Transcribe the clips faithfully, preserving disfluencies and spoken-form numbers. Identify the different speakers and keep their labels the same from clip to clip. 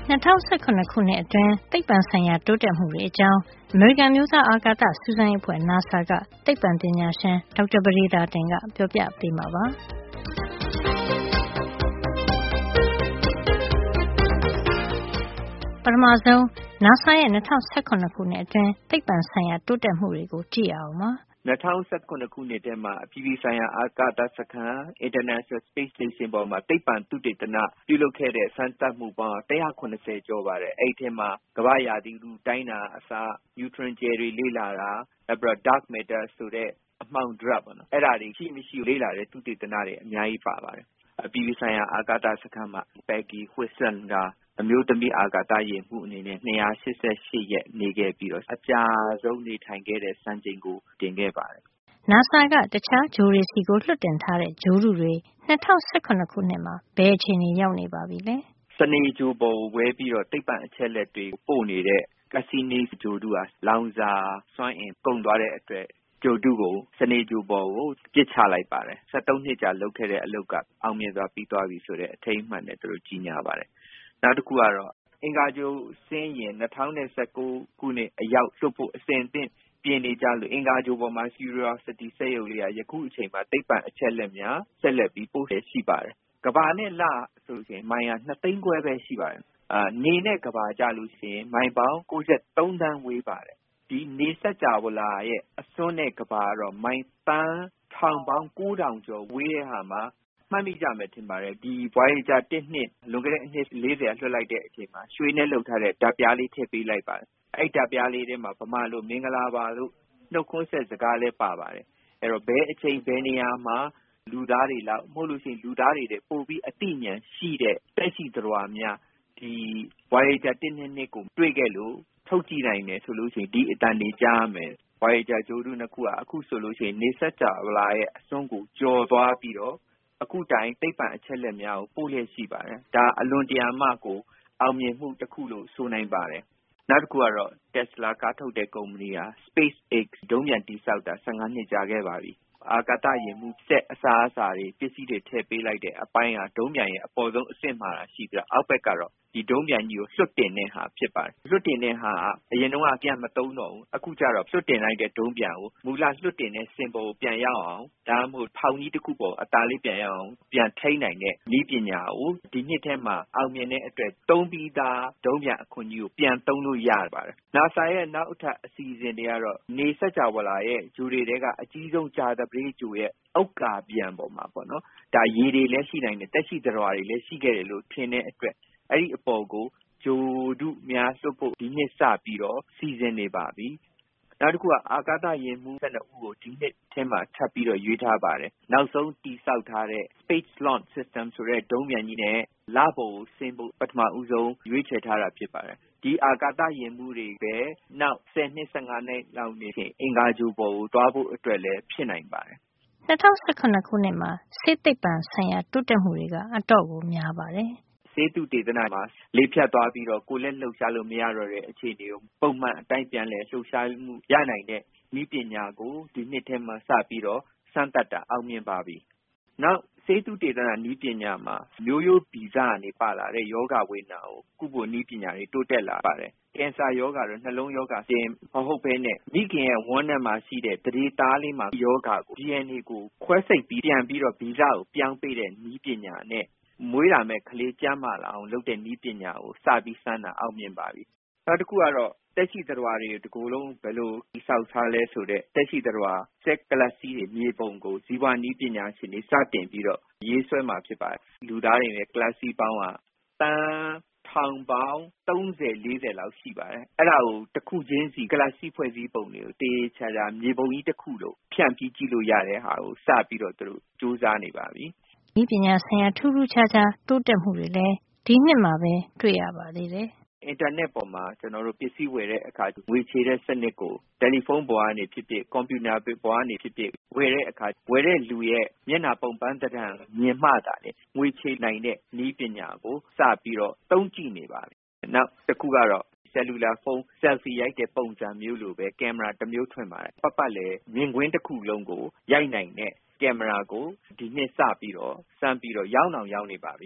Speaker 1: ၂၀၁၇ ခုနှစ်အတွင်းသိပ္ပံဆိုင်ရာတိုးတက်မှုတွေအကြောင်းအမေရိကန်မျိုးသားအာကာသစူးစမ်းရေးအဖွဲ့ NASA ကသိပ္ပံပညာရှင်ဒေါက်တာပဒေသာတင်ကပြောပြပေးမှာပါပထမဆုံး NASA ရဲ့၂၀၁၇ ခုနှစ်အတွင်းသိပ္ပံဆိုင်ရာတိုးတက်မှုတွေကိုကြည့်အောင်ပါ
Speaker 2: ၂၀၁၇ ခုနှစ်ထဲမှာအပြည်ပြည်ဆိုင်ရာအာကာသစခန်း International Space Station ပေါ်မှာသိပ္ပံသုတေသနပြုလုပ်ခဲ့တဲ့စမ်းသပ်မှုပေါင်းone hundred seventyကျော်ပါတယ်။အဲဒီထဲမှာကမ္ဘာ့ရာသီဥတုတိုင်းတာအစား neutron ကြယ်တွေလေ့လာတာနောက်ပြီးတော့ dark matter ဆိုတဲ့အမှောင်ဒြပ်ပေါ့နော်အဲ့ဒါတွေရှိမရှိလေ့လာတဲ့သုတေသနတွေအများကြီးပါပါတယ်။အပြည်ပြည်ဆိုင်ရာအာကာသစခန်းမှာ Peggy Whitson ကအမျိုးသမီးအာကာသယာဉ်မှူးအနေနဲ့two hundred eighty-eightရက်နေခဲ့ပြီးတော့အကြာဆုံးနေထိုင်ခဲ့တဲ့စံချိန်ကိုတင်ခဲ့ပါတယ်
Speaker 1: ။ NASA ကတခြားဂြိုဟ်တွေစီကိုလွှတ်တင်ထားတဲ့ဂြိုဟ်တုတွေ၂၀၁၇ ခုနှစ်မှာဘယ်အခြေအနေရောက်နေပါပြီလဲ
Speaker 2: ။စနေဂြိုဟ်ပေါ်ကိုဝဲပြီးတော့သိပ္ပံအချက်လက်တွေပို့နေတဲ့ Cassini ဂြိုဟ်တုဟာလောင်စာစွမ်းအင်ကုန်သွားတဲ့အတွက်ဂြိုဟ်တုကိုစနေဂြိုဟ်ပေါ်ကိုပစ်ချလိုက်ပါတယ်။one thirteenနှစ်ကြာလုပ်ခဲ့တဲ့အလုပ်ကအောင်မြင်စွာပြီးသွားပြီဆိုတဲ့အထိမ်းအမှတ်နဲ့သူတို့ကြီးညာပါတယ်။နောက်တစ်ခုကတော့အင်္ဂါဂြိုဟ်ဆင်းယာဉ်two thousand nineteenခုနှစ်အရောက်လွှတ်ဖို့အစဉ်အသင့်ပြင်နေကြလို့အင်္ဂါဂြိုဟ်ပေါ်မှာ Curiosity စက်ရုပ်လေးကယခုအချိန်မှာသိပ္ပံအချက်လက်များဆက်လက်ပြီးပို့ရရှိပါတယ်။ကမ္ဘာနဲ့လဆိုရင်မိုင်ဟာtwoသိန်းခွဲပဲရှိပါတယ်။အာနေနဲ့ကမ္ဘာကြလို့ရှိရင်မိုင်ပေါင်းninety-threeသန်းဝေးပါတယ်။ဒီနေစัจ java လာရဲ့အစွန်းနဲ့ကမ္ဘာကတော့မိုင်သန်းထောင်ပေါင်းnine thousandကျော်ဝေးတဲ့ဟာမှာမှတ်မိကြမယ်ထင်ပါတယ်ဒီ Voyager oneနှစ်လွန်ခဲ့တဲ့အနှစ်fortyလွှတ်လိုက်တဲ့အချိန်မှာရွှေနဲ့လုပ်ထားတဲ့ဓာတ်ပြားလေးထည့်ပေးလိုက်ပါတယ်အဲ့ဓာတ်ပြားလေးထဲမှာဗမာလိုမင်္ဂလာပါလို့နှုတ်ခွန်းဆက်စကားလေးပါပါတယ်အဲ့တော့ဘယ်အချိန်ဘယ်နေရာမှာလူသားတွေလောက်မဟုတ်လို့ရှိရင်လူသားတွေတဲ့ပို့ပြီးအသိဉာဏ်ရှိတဲ့တက်ရှိသတ္တဝါများဒီ Voyager one twoနှစ်ကိုတွေ့ခဲ့လို့ထုတ်ကြည့်နိုင်တယ်ဆိုလို့ရှိရင်ဒီအတန်တွေကြားမယ် Voyager ဂြိုဟ်တုနှစ်ခုကအခုဆိုလို့ရှိရင်နေစัจ java ရဲ့အစွန်းကိုကျော်သွားပြီးတော့အခုတိုင်သိပ္ပံအချက်လက်များကိုပို့လျက်ရှိပါတယ်ဒါအလွန်တရာမှကိုအောင်မြင်မှုတစ်ခုလို့ဆိုနိုင်ပါတယ်နောက်တစ်ခုကတော့ Tesla ကားထုတ်တဲ့ကုမ္ပဏီဟာ SpaceX ဒုံးပျံတည်ဆောက်တာfifteenနှစ်ကြာခဲ့ပါပြီအာကာသယာဉ်မှူးစက်အစားအစာတွေပစ္စည်းတွေထည့်ပေးလိုက်တဲ့အပိုင်းဟာဒုံးပျံရဲ့အပေါ်ဆုံးအဆင့်မှာရှိပြီးတော့အောက်ဘက်ကတော့ဒီဒုံးပျံကြီးကိုလွှတ်တင်တဲ့ဟာဖြစ်ပါတယ်လွှတ်တင်တဲ့ဟာအရင်တော့ပြန်မသုံးတော့ဘူးအခုကျတော့လွှတ်တင်လိုက်တဲ့ဒုံးပျံကိုမူလလွှတ်တင်တဲ့စင်ပေါ်ကိုပြန်ရောက်အောင်ဒါမှမဟုတ်ဖောင်ကြီးတစ်ခုပေါ်အသားလေးပြန်ရောက်အောင်ပြန်ထိန်းနိုင်တဲ့နည်းပညာကိုဒီနှစ်ထဲမှာအောင်မြင်တဲ့အတွက်သုံးပြီးသားဒုံးပျံအခွင့်အရေးကိုပြန်သုံးလို့ရပါတယ် NASA ရဲ့နောက်ထပ်အစီအစဉ်တွေကတော့နေစัจ java လာရဲ့ဂြိုဟ်တွေထဲကအကြီးဆုံးကြာသပတေးဂြိုဟ်ရဲ့ဥက္ကာပျံပေါ်မှာပေါ့နော်ဒါရေတွေလည်းရှိနိုင်တယ်တက်ရှိသတ္တဝါတွေလည်းရှိခဲ့တယ်လို့ထင်တဲ့အတွက်အဲ့ဒီအပေါ်ကိုဂြိုဟ်တုများလွှတ်ဖို့ဒီနှစ်စပြီးတော့စီစဉ်နေပါပြီနောက်တစ်ခုကအာကာသယာဉ်မှူးtwelveဦးကိုဒီနှစ်ထဲမှာထပ်ပြီးတော့ရွေးထားပါတယ်နောက်ဆုံးတည်ဆောက်ထားတဲ့ Space Launch System ဆိုတဲ့ဒုံးပျံကြီးနဲ့လပေါ်ကိုဆင်းဖို့ပထမဦးဆုံးရွေးချယ်ထားတာဖြစ်ပါတယ်ဒီအာကာသယာဉ်မှူးတွေပဲနောက်tenနှစ်fifteenနှစ်လောက်နေရင်အင်္ဂါဂြိုဟ်ပေါ်ကိုတွားဖို့အတွက်လည်းဖြစ်နိုင်ပါတယ်
Speaker 1: ၂၀၁၇ခုနှစ်မှာဆေးသိပ္ပံဆိုင်ရာတိုးတက်မှုတွေကအတော့ကိုများပါတယ်
Speaker 2: ဆေးသုတေသနမှာလေဖြတ်သွားပြီးတော့ကိုယ်လက်လှုပ်ရှားလို့မရတော့တဲ့အခြေအနေကိုပုံမှန်အတိုင်းပြန်လဲလှုပ်ရှားမှုရနိုင်တဲ့နည်းပညာကိုဒီနှစ်ထဲမှာစပြီးတော့စမ်းသပ်တာအောင်မြင်ပါပြီ။နောက်ဆေးသုတေသနနည်းပညာမှာမျိုးရိုးဗီဇကနေပါလာတဲ့ယောဂဝေဒနာကိုကုဖို့နည်းပညာတွေတိုးတက်လာပါတယ်။ကင်ဆာယောဂါတို့နှလုံးယောဂါတင်မဟုတ်ဘဲနဲ့မိခင်ရဲ့ဝမ်းထဲမှာရှိတဲ့တရေသားလေးမှာယောဂါကို D N A ကိုခွဲစိတ်ပြီးပြန်ပြီးတော့ဗီဇကိုပြောင်းပေးတဲ့နည်းပညာနဲ့မွေးလာမဲ့ကလေးကျန်းမာလာအောင်လုပ်တဲ့နည်းပညာကိုစပြီးစမ်းတာအောင်မြင်ပါပြီ။နောက်တစ်ခုကတော့တက်ရှိသတ္တဝါတွေတကူလုံးဘယ်လိုတည်ဆောက်ထားလဲဆိုတဲ့တက်ရှိသတ္တဝါစက်ကလပ်စီတွေမြေပုံကိုဇီဝနည်းပညာရှင်တွေစတင်ပြီးတော့ရေးဆွဲမှာဖြစ်ပါတယ်။လူသားတွေရဲ့ကလပ်စီပေါင်းကတန်းထောင်ပေါင်းthirty fortyလောက်ရှိပါတယ်။အဲ့ဒါကိုတစ်ခုချင်းစီကလပ်စီဖွဲ့စည်းပုံတွေကိုတေးချာချာမြေပုံကြီးတစ်ခုလို့ဖြန့်ပြီးကြည့်လို့ရတဲ့ဟာကိုစပြီးတော့သူတို့စူးစမ်းနေပါပြီ။
Speaker 1: နည်းပညာဆိုင်ရာထူးထူးခြားခြားတိုးတက်မှုတွေလည်းဒီနှစ်မှာပဲတွေ့ရပါသေးတယ်
Speaker 2: ။အင်တာနက်ပေါ်မှာကျွန်တော်တို့ပစ္စည်းဝယ်တဲ့အခါငွေချေတဲ့စနစ်ကိုတယ်လီဖုန်းပေါ်ကနေဖြစ်ဖြစ်ကွန်ပျူတာပေါ်ကနေဖြစ်ဖြစ်ဝယ်တဲ့အခါဝယ်တဲ့လူရဲ့မျက်နှာပုံပန်းသဏ္ဍာန်မြင်မှသာလေငွေချေနိုင်တဲ့နည်းပညာကိုစပြီးတော့သုံးကြည့်နေပါပြီ။နောက်တစ်ခုကတော့cellular phone selfie ရိုက်တဲ့ပုံစံမျိုးလိုပဲကင်မရာတစ်မျိုးထွင်ပါတယ်။ပတ်ပတ်လေမြင်ကွင်းတစ်ခုလုံးကိုရိုက်နိုင်တဲ့ကင်မရာကိုဒီနှစ်စပြီးတော့စမ်းပြီးတော့ရောင်းအောင်ရောင်းနေပါပြီ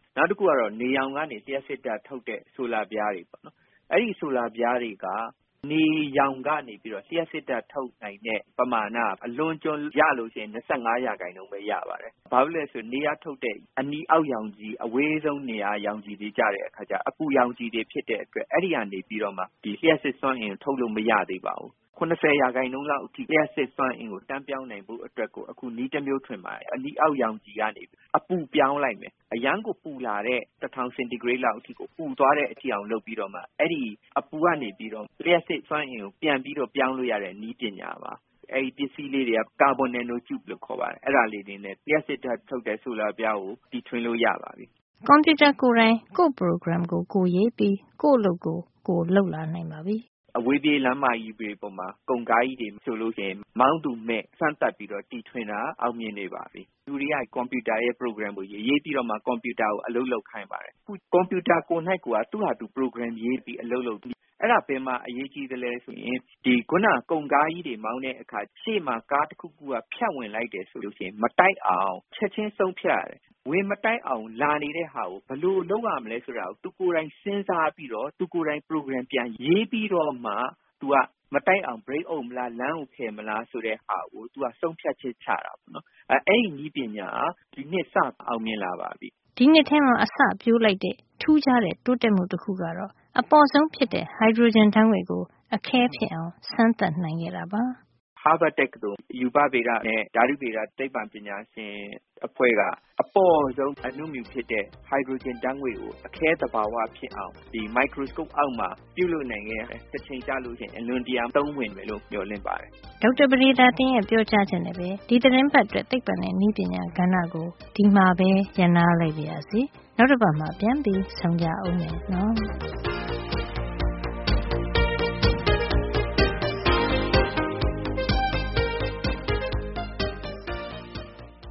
Speaker 2: နောက်တစ်ခုကတော့နေရောင်ကနေလျှက်စစ်ဓာတ်ထုတ်တဲ့ဆိုလာပြားတွေပေါ့နော်အဲ့ဒီဆိုလာပြားတွေကနေရောင်ကနေပြီးတော့လျှက်စစ်ဓာတ်ထုတ်နိုင်တဲ့ပမာဏအလွန်ကျွံရလို့ရှိရင်၂၅ရာခိုင်နှုန်းပဲရပါတယ်။ဘာလို့လဲဆိုနေရထုတ်တဲ့အနီအောက်ရောင်ကြီးအဝေးဆုံးနေရာရောင်ကြီးတွေကြတဲ့အခါကျအပူရောင်ကြီးတွေဖြစ်တဲ့အတွက်အဲ့ဒီကနေပြီးတော့မှဒီလျှက်စစ်စွမ်းအင်ထုတ်လို့မရသေးပါဘူး။၇၀ရာခိုင်နှုန်းလောက်အထိလျှက်စစ်စွမ်းအင်ကိုတန်းပြောင်းနိုင်ဖို့အတွက်ကိုအခုနီးတစ်မျိုးထွင်ပါတယ်။အနီအောက်ရောင်ကြီးကနေအပူပြောင်းလိုက်မယ်။အရန်ကိုပူလာတဲ့တစ်ထောင်စင်တီဂရိတ်လောက်အထိကိုပူသွားတဲ့အထိအောင်လုပ်ပြီးတော့မှအဲ့ဒီအပူကနေပြီးတော့လျှက်စစ်စွမ်းအင်ကိုပြန်ပြီးတော့ပြောင်းလို့ရတဲ့နည်းပညာပါ။အဲ့ဒီပစ္စည်းလေးတွေကကာဗွန်နယ်နိုကျူဘ်လို့ခေါ်ပါတယ်။အဲ့ဒါလေးတွေနဲ့လျှက်စစ်ဓာတ်ထုတ်တဲ့ဆိုလာပြားကိုတီထွင်လို့ရပါပြီ
Speaker 1: ။ကွန်ပျူတာကိုယ်တိုင်ကိုယ့် program ကိုကိုယ်ရေးပြီးကိုယ့်အလုပ်ကိုကိုယ်လုပ်လာနိုင်ပါပြီ။
Speaker 2: အဝေးပြေးလမ်းမကြီးတွေပေါ်မှာကုန်ကားကြီးတွေဆိုလို့ရှိရင်မောင်းသူမဲ့စမ်းသပ်ပြီးတော့တီထွင်တာအောင်မြင်နေပါပြီ။လူတွေကကွန်ပျူတာရဲ့ program ကိုရေးရေးပြီးတော့မှကွန်ပျူတာကိုအလုပ်လုပ်ခိုင်းပါတယ်။အခုကွန်ပျူတာကိုယ်၌ကိုယ်ကသူ့ဟာသူ program ရေးပြီးအလုပ်လုပ်အဲ့ဒါဘယ်မှာအရေးကြီးသလဲဆိုရင်ဒီခုနကုန်ကားကြီးတွေမောင်းတဲ့အခါရှေ့မှာကားတစ်ခုခုကဖြတ်ဝင်လိုက်တယ်ဆိုလို့ရှိရင်မတိုက်အောင်ချက်ချင်းဆုံးဖြတ်ရတယ်။ဝင်မတိုက်အောင်လာနေတဲ့ဟာကိုဘယ်လိုလုပ်ရမလဲဆိုတာကိုသူကိုယ်တိုင်စဉ်းစားပြီးတော့သူကိုယ်တိုင် program ပြန်ရေးပြီးတော့မှသူကမတိုက်အောင် break အုပ်မလားလမ်းကိုဖယ်မလားဆိုတဲ့ဟာကိုသူကဆုံးဖြတ်ချက်ချတာပေါ့နော်။အဲအဲ့ဒီနည်းပညာဒီနှစ်စအောင်မြင်လာပါပြီ
Speaker 1: ။ဒီနှစ်ထဲမှာအစပြိုးလိုက်တဲ့ထူးခြားတဲ့တိုးတက်မှုတစ်ခုကတော့အပေါ်ဆုံးဖြစ်တဲ့ hydrogen ဓာတ်ငွေ့ကိုအခဲဖြစ်အောင်စမ်းသပ်နိုင်ခဲ့တာပါ
Speaker 2: ။ Harvard တက္ကသိုလ်ရူပဗေဒနဲ့ဓာတုဗေဒသိပ္ပံပညာရှင်အဖွဲ့ကအပေါ်ဆုံးအဏုမြူဖြစ်တဲ့ hydrogen ဓာတ်ငွေ့ကိုအခဲသဘာဝဖြစ်အောင်ဒီ microscope အောက်မှာပြုလုပ်နိုင်ခဲ့တယ်။တစ်ချိန်ကြာလို့ရှိရင်အလွန်တရာသုံးဝင်မယ်လို့မျှော်လင့်ပါတယ်
Speaker 1: ။ဒေါက်တာပဒေသာတင်ရဲ့ပြောကြားချက်နဲ့ပဲဒီသတင်းပတ်အတွက်သိပ္ပံနဲ့နည်းပညာကဏ္ဍကိုဒီမှာပဲရပ်နားလိုက်ပါရစေ။နောက်တစ်ပတ်မှာပြန်ပြီးဆုံကြအောင်မယ်နော်။